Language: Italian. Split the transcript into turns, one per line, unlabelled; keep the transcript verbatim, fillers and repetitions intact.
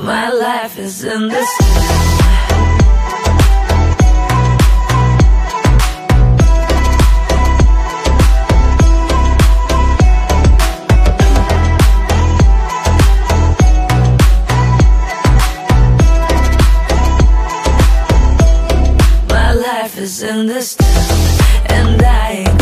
My life is in this. My life is in this town, and I ain't